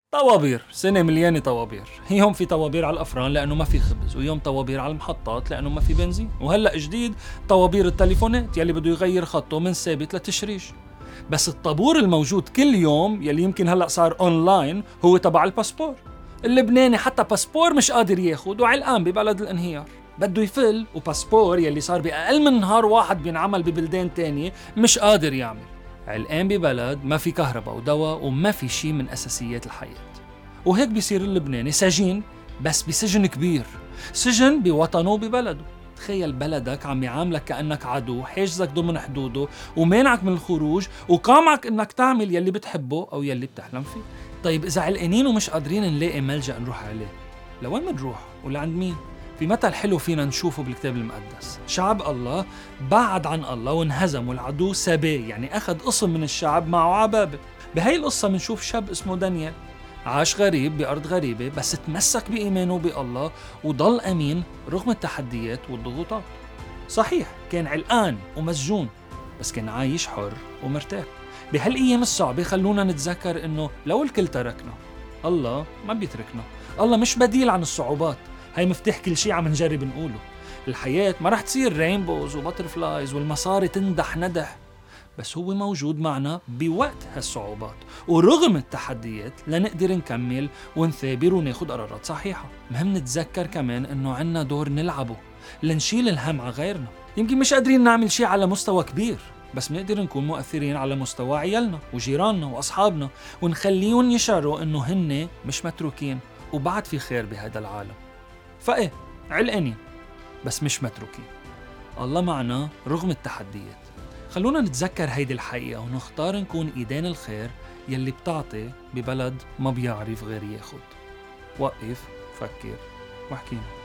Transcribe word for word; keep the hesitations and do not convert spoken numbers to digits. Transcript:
طوابير، سنة مليانة طوابير. يوم في طوابير على الأفران لأنه ما في خبز، ويوم طوابير على المحطات لأنه ما في بنزين، وهلأ جديد طوابير التليفونات يلي بده يغير خطه من ثابت لتشريش. بس الطابور الموجود كل يوم يلي يمكن هلأ صار أونلاين هو تبع الباسبور. اللبناني حتى باسبور مش قادر ياخد وعلقان ببلد الانهيار، بده يفل، وباسبور يلي صار بأقل من نهار واحد بينعمل ببلدان تانية مش قادر يعمل. علقان ببلد ما في كهرباء ودواء وما في شي من أساسيات الحياة. وهيك بيصير اللبناني سجين، بس بسجن كبير، سجن بوطنه وببلده. تخيل بلدك عم يعاملك كأنك عدو، حاجزك ضمن حدوده ومانعك من الخروج وقامعك انك تعمل يلي بتحبه او يلي بتحلم فيه. طيب اذا علقانين ومش قادرين نلاقي ملجأ نروح عليه، لوين منروح ولعند مين؟ في مثل حلو فينا نشوفه بالكتاب المقدس: شعب الله بعد عن الله وانهزم والعدو سابيه، يعني أخذ قسم من الشعب معه عبابة. بهاي القصة منشوف شاب اسمه دانيال، عاش غريب بأرض غريبة بس تمسك بإيمانه بالله وضل أمين رغم التحديات والضغوطات. صحيح كان علقان ومسجون، بس كان عايش حر ومرتاح. بهالأيام الصعبة خلونا نتذكر إنه لو الكل تركنا، الله ما بيتركنا. الله مش بديل عن الصعوبات، هاي مفتاح كل شي عم نجرب نقوله. الحياة ما رح تصير رينبوز وباترفلايز والمصاري تندح ندح، بس هو موجود معنا بوقت هالصعوبات ورغم التحديات لنقدر نكمل ونثابر وناخد قرارات صحيحة. مهم نتذكر كمان إنه عنا دور نلعبه لنشيل الهم على غيرنا. يمكن مش قادرين نعمل شي على مستوى كبير، بس نقدر نكون مؤثرين على مستوى عيالنا وجيراننا وأصحابنا، ونخليهم يشعروا إنه هن مش متروكين وبعد في خير بهذا العالم. فإيه، علقانين بس مش متروكين، الله معنا رغم التحديات. خلونا نتذكر هيدي الحقيقة ونختار نكون إيدين الخير يلي بتعطي ببلد ما بيعرف غير ياخد. وقف، فكر، واحكينا.